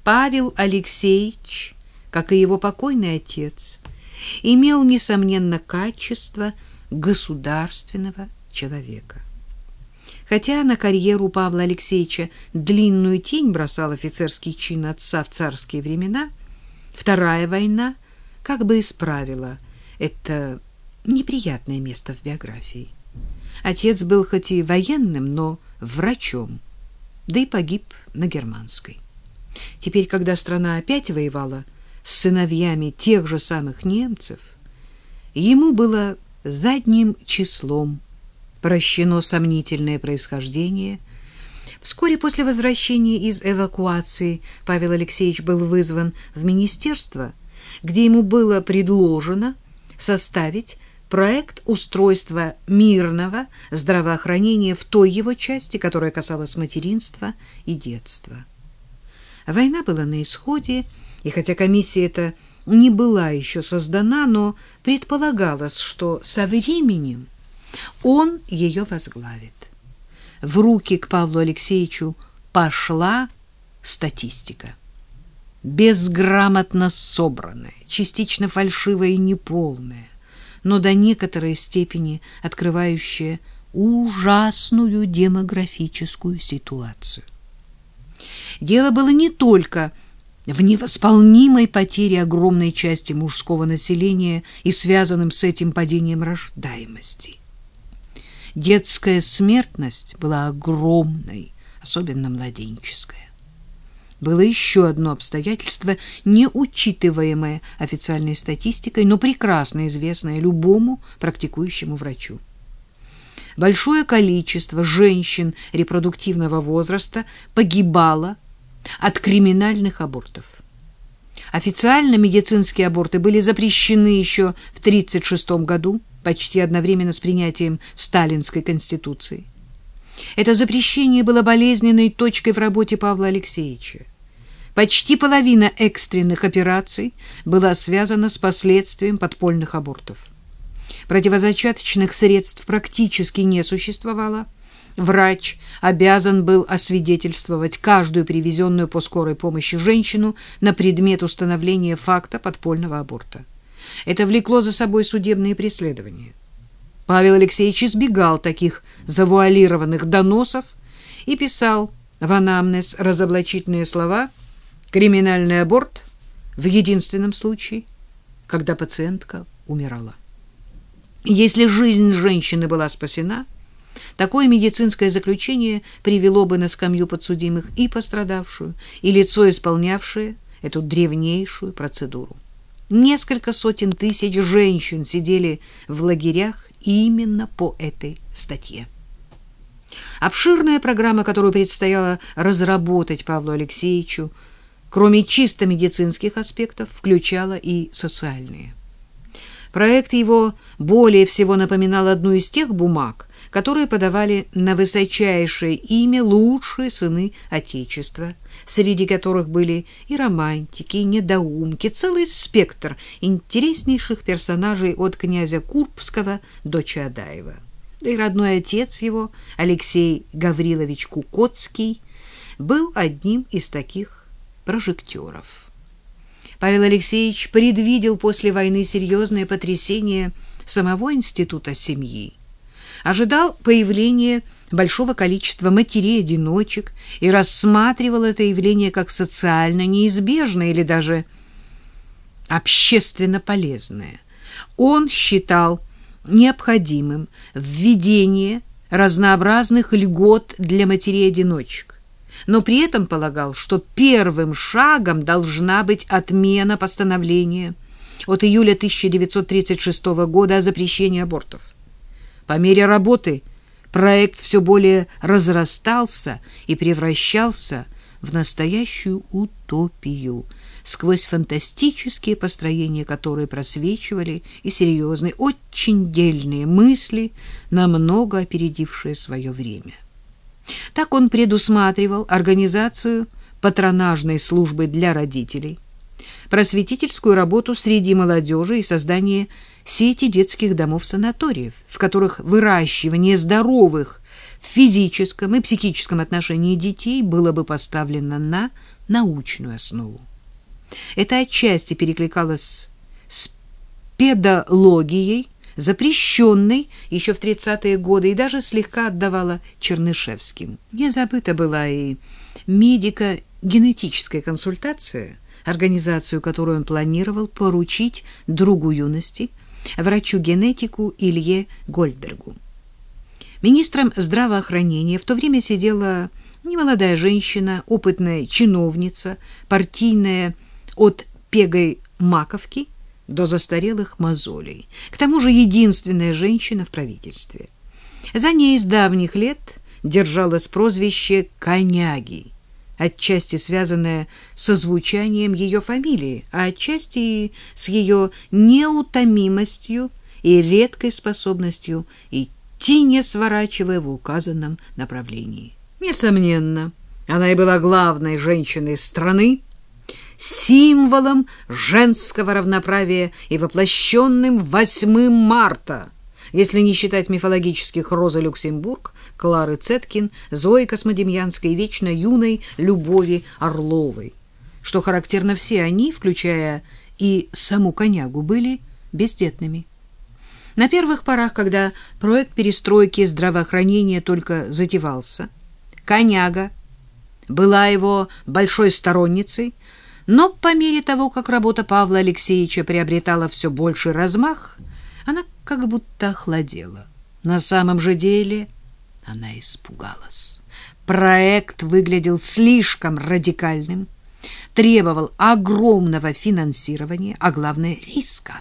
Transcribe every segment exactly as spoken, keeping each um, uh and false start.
Павел Алексеевич, как и его покойный отец, имел, несомненно, качество государственного человека. Хотя на карьеру Павла Алексеевича длинную тень бросал офицерский чин отца в царские времена, Вторая война как бы исправила это неприятное место в биографии. Отец был хоть и военным, но врачом, да и погиб на Германской. Теперь, когда страна опять воевала с сыновьями тех же самых немцев, ему было задним числом прощено сомнительное происхождение. Вскоре после возвращения из эвакуации Павел Алексеевич был вызван в министерство, где ему было предложено составить проект устройства мирного здравоохранения в той его части, которая касалась материнства и детства. Война была на исходе, и хотя комиссия эта не была еще создана, но предполагалось, что со временем он ее возглавит. В руки к Павлу Алексеевичу пошла статистика. Безграмотно собранная, частично фальшивая и неполная, но до некоторой степени открывающая ужасную демографическую ситуацию. Дело было не только в невосполнимой потере огромной части мужского населения и связанным с этим падением рождаемости. Детская смертность была огромной, особенно младенческая. Было еще одно обстоятельство, не учитываемое официальной статистикой, но прекрасно известное любому практикующему врачу. Большое количество женщин репродуктивного возраста погибало от криминальных абортов. Официально медицинские аборты были запрещены еще в тысяча девятьсот тридцать шестом году, почти одновременно с принятием Сталинской конституции. Это запрещение было болезненной точкой в работе Павла Алексеевича. Почти половина экстренных операций была связана с последствием подпольных абортов. Противозачаточных средств практически не существовало. Врач обязан был освидетельствовать каждую привезенную по скорой помощи женщину на предмет установления факта подпольного аборта. Это влекло за собой судебные преследования. Павел Алексеевич избегал таких завуалированных доносов и писал в анамнез разоблачительные слова: «Криминальный аборт в единственном случае, когда пациентка умирала». Если жизнь женщины была спасена, такое медицинское заключение привело бы на скамью подсудимых и пострадавшую, и лицо, исполнявшее эту древнейшую процедуру. Несколько сотен тысяч женщин сидели в лагерях именно по этой статье. Обширная программа, которую предстояло разработать Павлу Алексеевичу, кроме чисто медицинских аспектов, включала и социальные. Проект его более всего напоминал одну из тех бумаг, которые подавали на высочайшее имя лучшие сыны Отечества, среди которых были и романтики, и недоумки, целый спектр интереснейших персонажей от князя Курбского до Чаадаева. Да и родной отец его, Алексей Гаврилович Кукоцкий, был одним из таких прожекторов. Павел Алексеевич предвидел после войны серьезное потрясение самого института семьи, ожидал появления большого количества матерей-одиночек и рассматривал это явление как социально неизбежное или даже общественно полезное. Он считал необходимым введение разнообразных льгот для матерей-одиночек, но при этом полагал, что первым шагом должна быть отмена постановления от июля тысяча девятьсот тридцать шестого года о запрещении абортов. По мере работы проект все более разрастался и превращался в настоящую утопию, сквозь фантастические построения которой просвечивали и серьезные, очень дельные мысли, намного опередившие свое время. Так он предусматривал организацию патронажной службы для родителей, просветительскую работу среди молодежи и создание сети детских домов-санаториев, в которых выращивание здоровых в физическом и психическом отношении детей было бы поставлено на научную основу. Это отчасти перекликалось с педологией, запрещенной еще в тридцатые годы, и даже слегка отдавала Чернышевским. Не забыта была и медико-генетическая консультация, организацию которую он планировал поручить другу юности, врачу-генетику Илье Гольдбергу. Министром здравоохранения в то время сидела немолодая женщина, опытная чиновница, партийная от пегой маковки до застарелых мозолей. К тому же единственная женщина в правительстве. За ней с давних лет держалось прозвище «Коняги», отчасти связанное со звучанием ее фамилии, а отчасти и с ее неутомимостью и редкой способностью идти, не сворачивая в указанном направлении. Несомненно, она и была главной женщиной страны, символом женского равноправия и воплощенным восьмым марта, если не считать мифологических Розы Люксембург, Клары Цеткин, Зои Космодемьянской и вечно юной Любови Орловой. Что характерно, все они, включая и саму Конягу, были бездетными. На первых порах, когда проект перестройки здравоохранения только затевался, Коняга была его большой сторонницей, но по мере того, как работа Павла Алексеевича приобретала все больший размах, она как будто охладела. На самом же деле она испугалась. Проект выглядел слишком радикальным, требовал огромного финансирования, а главное — риска.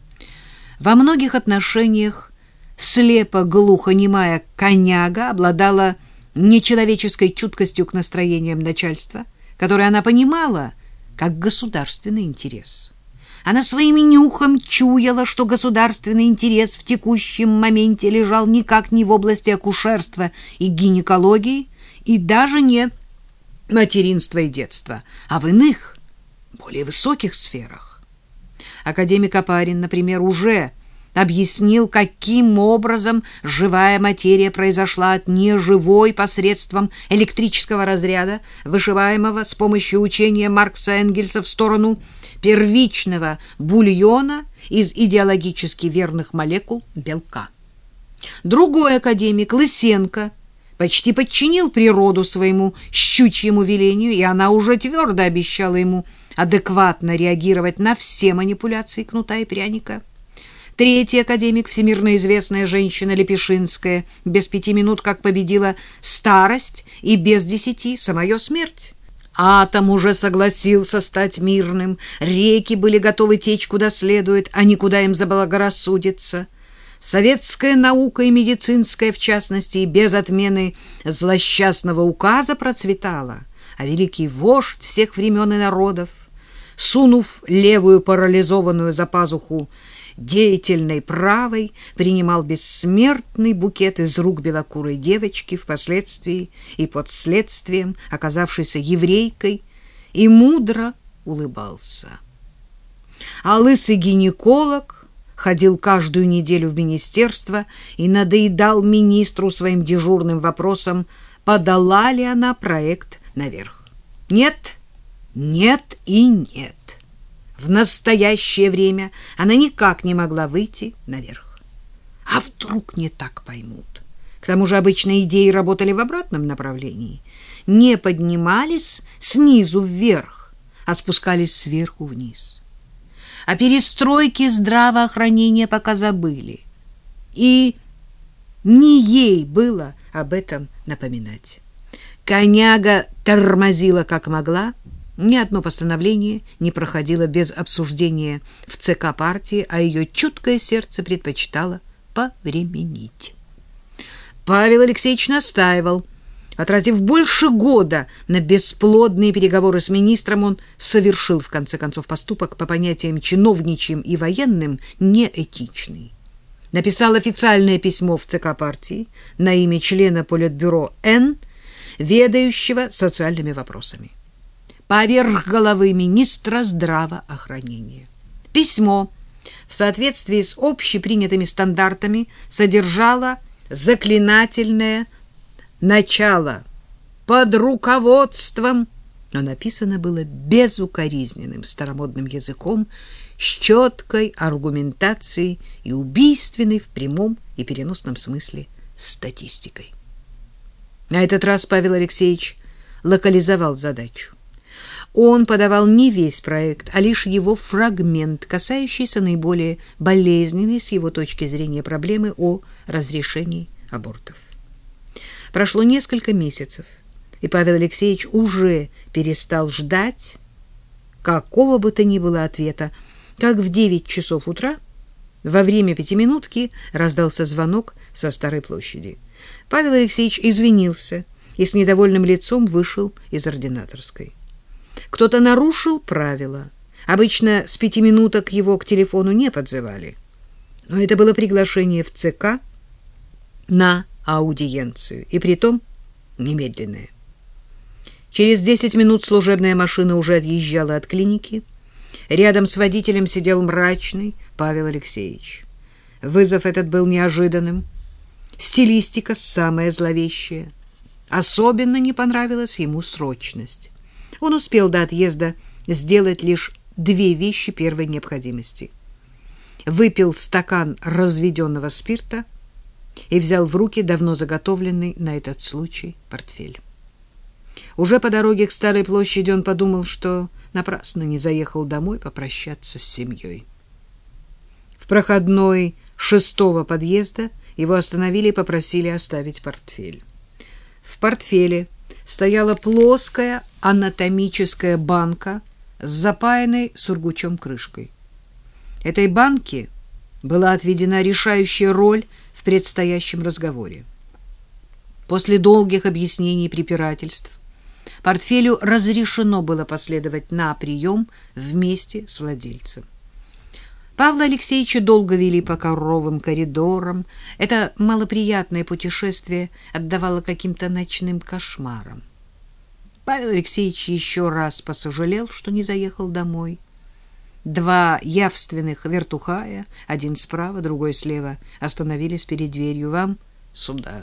Во многих отношениях слепо-глухонемая Коняга обладала нечеловеческой чуткостью к настроениям начальства, которое она понимала как государственный интерес. Она своим нюхом чуяла, что государственный интерес в текущем моменте лежал никак не в области акушерства и гинекологии, и даже не материнства и детства, а в иных, более высоких сферах. Академик Опарин, например, уже объяснил, каким образом живая материя произошла от неживой посредством электрического разряда, вышиваемого с помощью учения Маркса Энгельса в сторону первичного бульона из идеологически верных молекул белка. Другой академик, Лысенко, почти подчинил природу своему щучьему велению, и она уже твердо обещала ему адекватно реагировать на все манипуляции кнута и пряника. Третий академик, всемирно известная женщина Лепешинская, без пяти минут как победила старость и без десяти самую смерть. Атом уже согласился стать мирным, реки были готовы течь куда следует, а не куда им заблагорассудится. Советская наука и медицинская, в частности, и без отмены злосчастного указа процветала, а великий вождь всех времен и народов, сунув левую парализованную за пазуху деятельной правой, принимал бессмертный букет из рук белокурой девочки, впоследствии и под следствием оказавшейся еврейкой, и мудро улыбался. А лысый гинеколог ходил каждую неделю в министерство и надоедал министру своим дежурным вопросом, подала ли она проект наверх. Нет, нет и нет. В настоящее время она никак не могла выйти наверх. А вдруг не так поймут? К тому же обычно идеи работали в обратном направлении. Не поднимались снизу вверх, а спускались сверху вниз. О перестройке здравоохранения пока забыли. И не ей было об этом напоминать. Коняга тормозила как могла. Ни одно постановление не проходило без обсуждения в ЦК партии, а ее чуткое сердце предпочитало повременить. Павел Алексеевич настаивал. Потратив больше года на бесплодные переговоры с министром, он совершил, в конце концов, поступок по понятиям чиновничьим и военным неэтичный. Написал официальное письмо в ЦК партии на имя члена Политбюро Н, ведающего социальными вопросами, поверх головы министра здравоохранения. Письмо в соответствии с общепринятыми стандартами содержало заклинательное начало под руководством, но написано было безукоризненным старомодным языком, с четкой аргументацией и убийственной в прямом и переносном смысле статистикой. На этот раз Павел Алексеевич локализовал задачу. Он подавал не весь проект, а лишь его фрагмент, касающийся наиболее болезненной с его точки зрения проблемы о разрешении абортов. Прошло несколько месяцев, и Павел Алексеевич уже перестал ждать какого бы то ни было ответа, как в девять часов утра во время пятиминутки раздался звонок со Старой площади. Павел Алексеевич извинился и с недовольным лицом вышел из ординаторской. Кто-то нарушил правила. Обычно с пяти минуток его к телефону не подзывали. Но это было приглашение в ЦК на аудиенцию, и притом немедленное. Через десять минут служебная машина уже отъезжала от клиники. Рядом с водителем сидел мрачный Павел Алексеевич. Вызов этот был неожиданным. Стилистика самая зловещая. Особенно не понравилась ему срочность. Он успел до отъезда сделать лишь две вещи первой необходимости. Выпил стакан разведенного спирта и взял в руки давно заготовленный на этот случай портфель. Уже по дороге к Старой площади он подумал, что напрасно не заехал домой попрощаться с семьей. В проходной шестого подъезда его остановили и попросили оставить портфель. В портфеле стояла плоская анатомическая банка с запаянной сургучом крышкой. Этой банке была отведена решающая роль в предстоящем разговоре. После долгих объяснений и препирательств портфелю разрешено было последовать на прием вместе с владельцем. Павла Алексеевича долго вели по ковровым коридорам. Это малоприятное путешествие отдавало каким-то ночным кошмарам. Павел Алексеевич еще раз посожалел, что не заехал домой. Два явственных вертухая, один справа, другой слева, остановились перед дверью. «Вам сюда».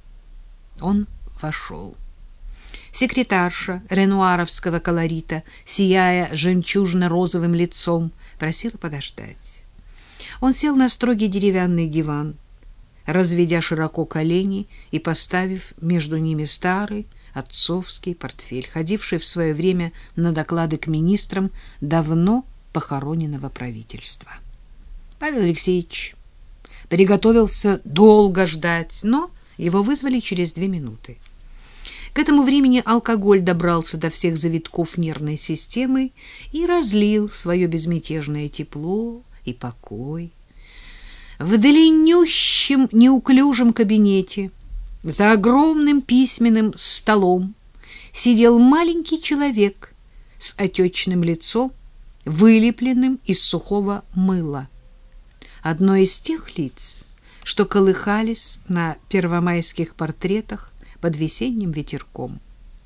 Он вошел. Секретарша ренуаровского колорита, сияя жемчужно-розовым лицом, просила подождать. Он сел на строгий деревянный диван, разведя широко колени и поставив между ними старый отцовский портфель, ходивший в свое время на доклады к министрам давно похороненного правительства. Павел Алексеевич приготовился долго ждать, но его вызвали через две минуты. К этому времени алкоголь добрался до всех завитков нервной системы и разлил свое безмятежное тепло и покой. В длиннющем неуклюжем кабинете за огромным письменным столом сидел маленький человек с отечным лицом, вылепленным из сухого мыла. Одно из тех лиц, что колыхались на первомайских портретах под весенним ветерком.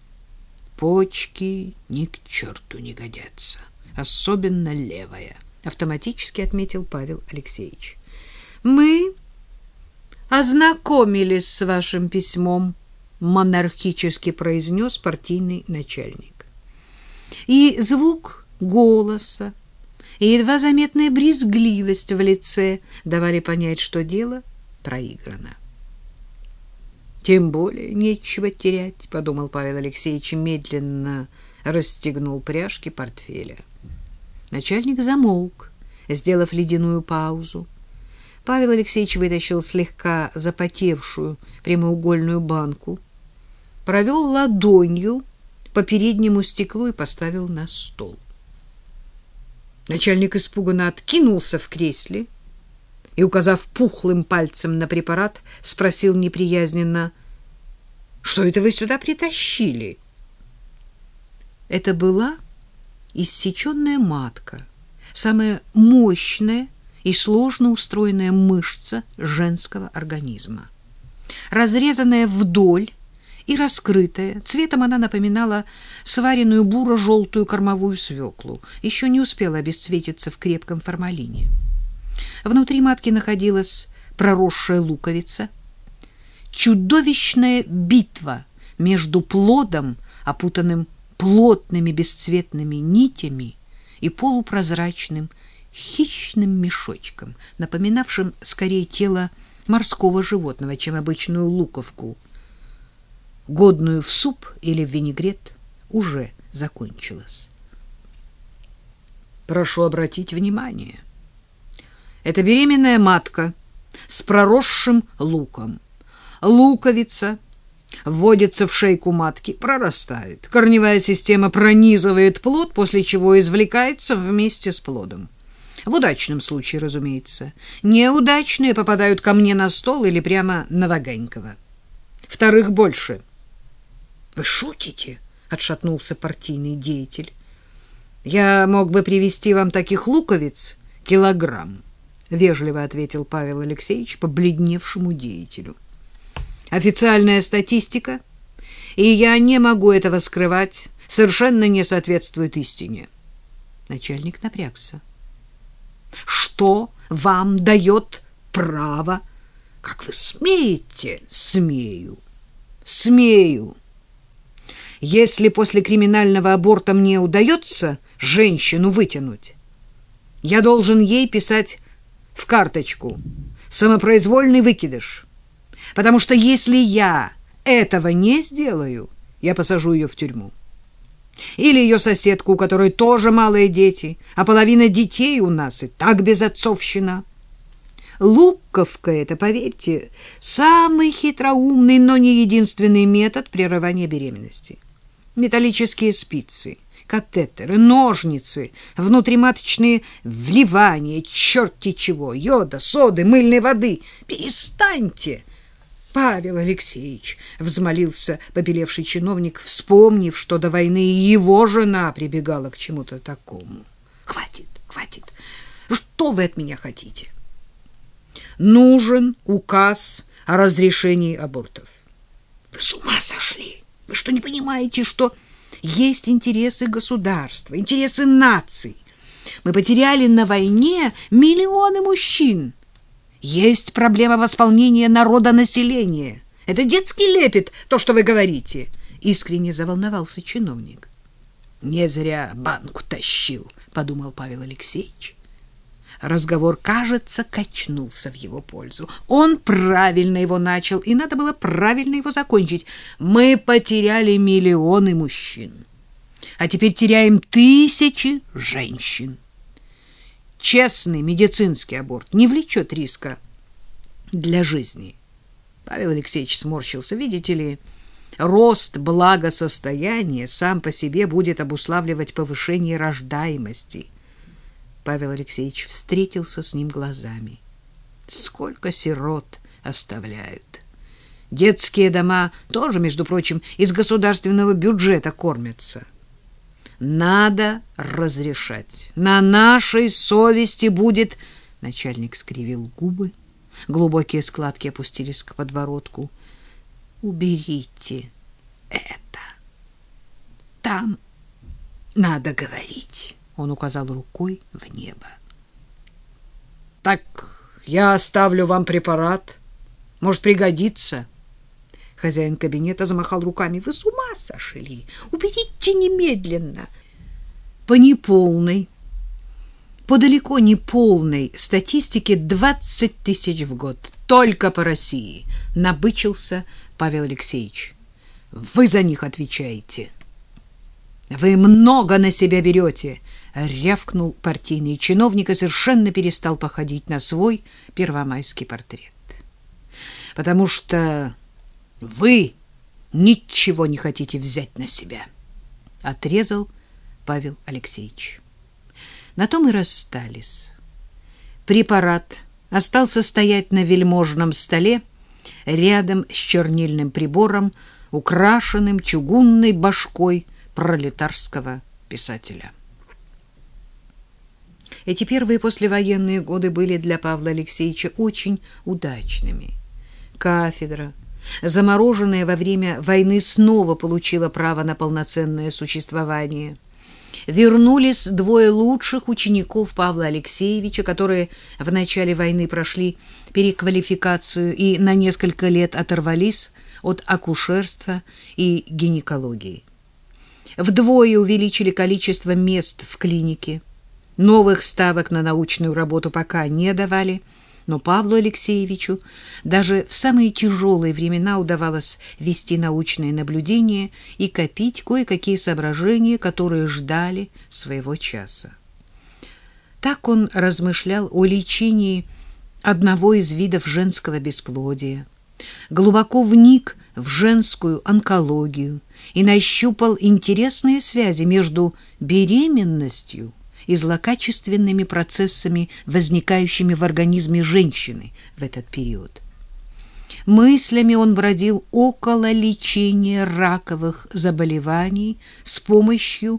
Почки ни к черту не годятся, особенно левая, автоматически отметил Павел Алексеевич. Мы ознакомились с вашим письмом, монархически произнес партийный начальник. И звук голоса, и едва заметная брезгливость в лице давали понять, что дело проиграно. Тем более нечего терять, подумал Павел Алексеевич и медленно расстегнул пряжки портфеля. Начальник замолк, сделав ледяную паузу. Павел Алексеевич вытащил слегка запотевшую прямоугольную банку, провел ладонью по переднему стеклу и поставил на стол. Начальник испуганно откинулся в кресле и, указав пухлым пальцем на препарат, спросил неприязненно: «Что это вы сюда притащили?» Это была иссеченная матка, самая мощная и сложно устроенная мышца женского организма. Разрезанная вдоль и раскрытая, цветом она напоминала сваренную буро-желтую кормовую свеклу, еще не успела обесцветиться в крепком формалине. Внутри матки находилась проросшая луковица. чудовищная битва между плодом, опутанным плотными бесцветными нитями, и полупрозрачным хищным мешочком, напоминавшим скорее тело морского животного, чем обычную луковку, годную в суп или в винегрет, уже закончилась. Прошу обратить внимание. Это беременная матка с проросшим луком. Луковица вводится в шейку матки, прорастает. Корневая система пронизывает плод, после чего извлекается вместе с плодом. В удачном случае, разумеется. Неудачные попадают ко мне на стол или прямо на Ваганькова. Вторых больше. — Вы шутите? — отшатнулся партийный деятель. — Я мог бы привезти вам таких луковиц килограмм, — вежливо ответил Павел Алексеевич побледневшему деятелю. Официальная статистика, и я не могу этого скрывать, совершенно не соответствует истине. Начальник напрягся. Что вам дает право? Как вы смеете? Смею. Смею. Если после криминального аборта мне удается женщину вытянуть, я должен ей писать в карточку «самопроизвольный выкидыш». Потому что если я этого не сделаю, я посажу ее в тюрьму. Или ее соседку, у которой тоже малые дети, а половина детей у нас и так безотцовщина. Луковка — это, поверьте, самый хитроумный, но не единственный метод прерывания беременности. Металлические спицы, катетеры, ножницы, внутриматочные вливания, черти чего, йода, соды, мыльной воды. Перестаньте! Павел Алексеевич, взмолился побелевший чиновник, вспомнив, что до войны его жена прибегала к чему-то такому. Хватит, хватит. Что вы от меня хотите? Нужен указ о разрешении абортов. Вы с ума сошли? Вы что, не понимаете, что есть интересы государства, интересы наций? Мы потеряли на войне миллионы мужчин. Есть проблема восполнения народонаселения. Это детский лепет, то, что вы говорите. Искренне заволновался чиновник. Не зря банку тащил, подумал Павел Алексеевич. Разговор, кажется, качнулся в его пользу. Он правильно его начал, и надо было правильно его закончить. Мы потеряли миллионы мужчин, а теперь теряем тысячи женщин. Честный медицинский аборт не влечет риска для жизни. Павел Алексеевич сморщился. Видите ли, рост благосостояния сам по себе будет обуславливать повышение рождаемости. Павел Алексеевич встретился с ним глазами. Сколько сирот оставляют. Детские дома тоже, между прочим, из государственного бюджета кормятся. Надо разрешать. На нашей совести будет... Начальник скривил губы. Глубокие складки опустились к подбородку. Уберите это. Там надо говорить. Он указал рукой в небо. Так я оставлю вам препарат. Может, пригодится. Хозяин кабинета замахал руками. Вы с ума сошли? Уберите немедленно. По неполной, по далеко не полной статистике двадцать тысяч в год. Только по России. Набычился Павел Алексеевич. Вы за них отвечаете. Вы много на себя берете, рявкнул партийный чиновник и совершенно перестал походить на свой первомайский портрет. Потому что вы ничего не хотите взять на себя, отрезал Павел Алексеевич. На том и расстались. Препарат остался стоять на вельможном столе рядом с чернильным прибором, украшенным чугунной башкой пролетарского писателя. Эти первые послевоенные годы были для Павла Алексеевича очень удачными. Кафедра, замороженная во время войны, снова получила право на полноценное существование. вернулись двое лучших учеников Павла Алексеевича, которые в начале войны прошли переквалификацию и на несколько лет оторвались от акушерства и гинекологии. Вдвое увеличили количество мест в клинике. Новых ставок на научную работу пока не давали, но Павлу Алексеевичу даже в самые тяжелые времена удавалось вести научные наблюдения и копить кое-какие соображения, которые ждали своего часа. Так он размышлял о лечении одного из видов женского бесплодия, глубоко вник в женскую онкологию и нащупал интересные связи между беременностью и злокачественными процессами, возникающими в организме женщины в этот период. Мыслями он бродил около лечения раковых заболеваний с помощью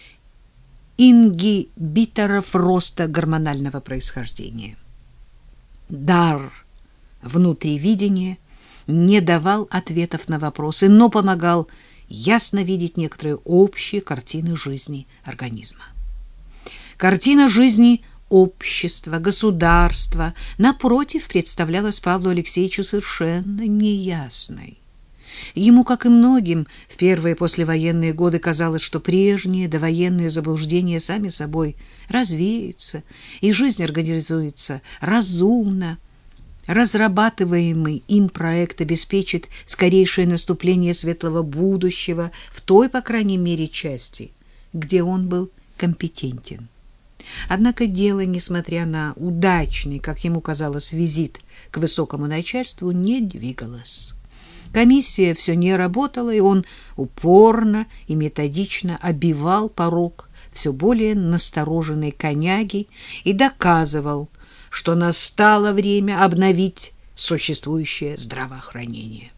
ингибиторов роста гормонального происхождения. Дар внутривидения не давал ответов на вопросы, но помогал ясно видеть некоторые общие картины жизни организма. Картина жизни общества, государства, напротив, представлялась Павлу Алексеевичу совершенно неясной. Ему, как и многим, в первые послевоенные годы казалось, что прежние довоенные заблуждения сами собой развеются, и жизнь организуется разумно. Разрабатываемый им проект обеспечит скорейшее наступление светлого будущего в той, по крайней мере, части, где он был компетентен. Однако дело, несмотря на удачный, как ему казалось, визит к высокому начальству, не двигалось. Комиссия все не работала, и он упорно и методично обивал порог все более настороженной коняги и доказывал, что настало время обновить существующее здравоохранение.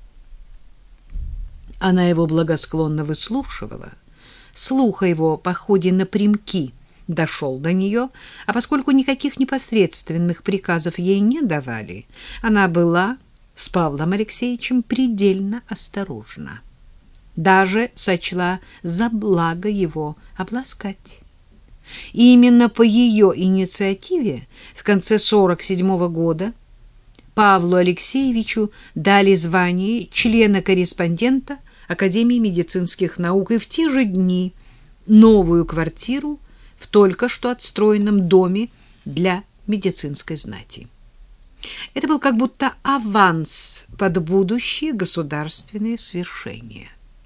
Она его благосклонно выслушивала. Слух о его походе напрямки дошел до нее, а поскольку никаких непосредственных приказов ей не давали, она была с Павлом Алексеевичем предельно осторожна. Даже сочла за благо его обласкать. И именно по ее инициативе в конце сорок седьмого года Павлу Алексеевичу дали звание члена-корреспондента Академии медицинских наук и в те же дни новую квартиру в только что отстроенном доме для медицинской знати. Это был как будто аванс под будущие государственные свершения.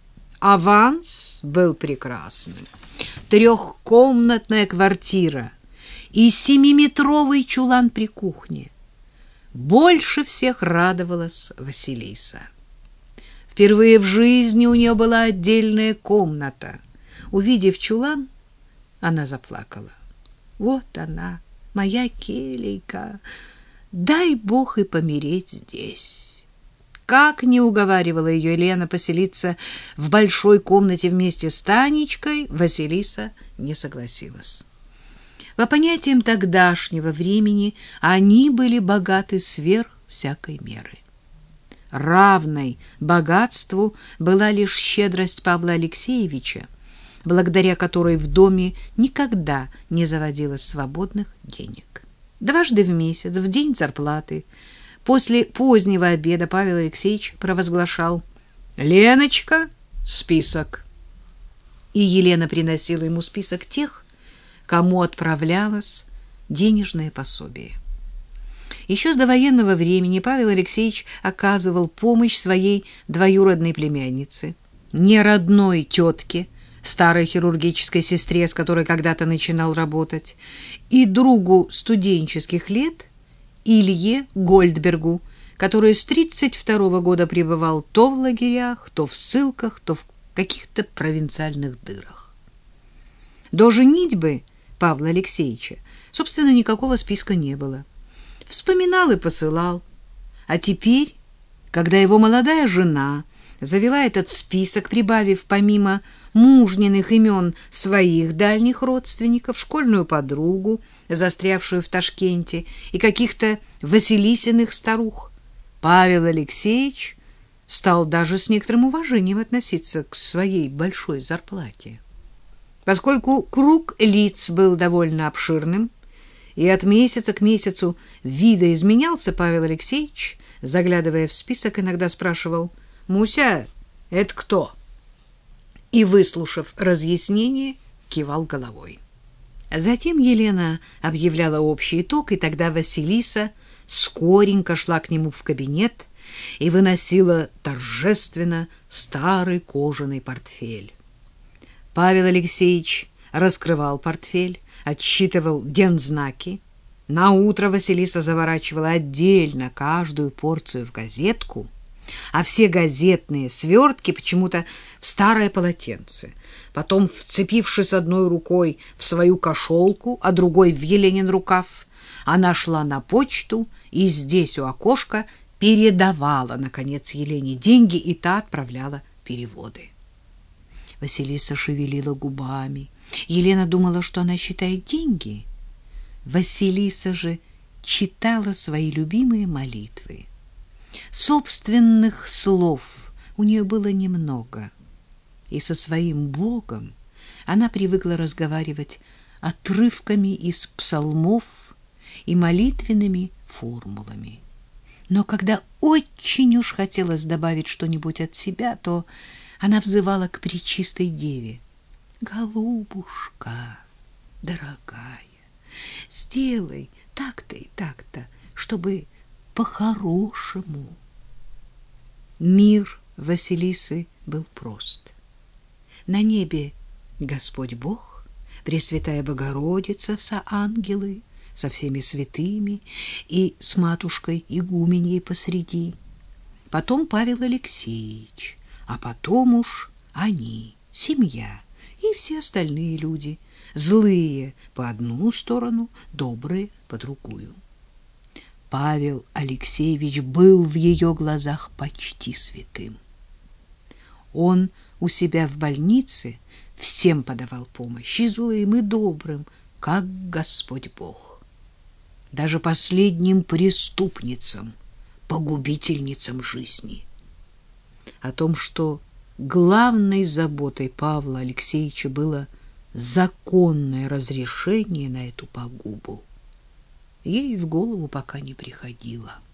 Аванс был прекрасным. Трехкомнатная квартира и семиметровый чулан при кухне. Больше всех радовалась Василиса. Впервые в жизни у нее была отдельная комната. Увидев чулан, она заплакала. Вот она, моя келейка. Дай Бог и помереть здесь. Как не уговаривала ее Елена поселиться в большой комнате вместе с Танечкой, Василиса не согласилась. По понятиям тогдашнего времени они были богаты сверх всякой меры. Равной богатству была лишь щедрость Павла Алексеевича, благодаря которой в доме никогда не заводилось свободных денег. Дважды в месяц, в день зарплаты, после позднего обеда Павел Алексеевич провозглашал: «Леночка, список». И Елена приносила ему список тех, кому отправлялось денежное пособие. Еще с довоенного времени Павел Алексеевич оказывал помощь своей двоюродной племяннице, неродной тетке, старой хирургической сестре, с которой когда-то начинал работать, и другу студенческих лет Илье Гольдбергу, который с тридцать второго года пребывал то в лагерях, то в ссылках, то в каких-то провинциальных дырах. До женитьбы Павла Алексеевича, собственно, никакого списка не было. Вспоминал и посылал. А теперь, когда его молодая жена завела этот список, прибавив помимо мужниных имен своих дальних родственников, школьную подругу, застрявшую в Ташкенте, и каких-то Василисиных старух, Павел Алексеевич стал даже с некоторым уважением относиться к своей большой зарплате. Поскольку круг лиц был довольно обширным, и от месяца к месяцу видоизменялся, Павел Алексеевич, заглядывая в список, иногда спрашивал: «Муся, это кто?» И, выслушав разъяснение, кивал головой. Затем Елена объявляла общий итог, и тогда Василиса скоренько шла к нему в кабинет и выносила торжественно старый кожаный портфель. Павел Алексеевич раскрывал портфель, отсчитывал дензнаки. Наутро Василиса заворачивала отдельно каждую порцию в газетку, а все газетные свертки почему-то в старое полотенце. Потом, вцепившись одной рукой в свою кошелку, а другой в Еленин рукав, она шла на почту и здесь у окошка передавала, наконец, Елене деньги, и та отправляла переводы. Василиса шевелила губами. Елена думала, что она считает деньги. Василиса же читала свои любимые молитвы. Собственных слов у нее было немного, и со своим Богом она привыкла разговаривать отрывками из псалмов и молитвенными формулами. Но когда очень уж хотелось добавить что-нибудь от себя, то она взывала к Пречистой Деве: «Голубушка, дорогая, сделай так-то и так-то, чтобы по-хорошему». Мир Василисы был прост. На небе Господь Бог, Пресвятая Богородица со ангелы, со всеми святыми и с матушкой игуменьей посреди. Потом Павел Алексеевич, а потом уж они, семья и все остальные люди, злые по одну сторону, добрые по другую. Павел Алексеевич был в ее глазах почти святым. Он у себя в больнице всем подавал помощь, и злым, и добрым, как Господь Бог. Даже последним преступницам, погубительницам жизни. О том, что главной заботой Павла Алексеевича было законное разрешение на эту погубу, ей в голову пока не приходило.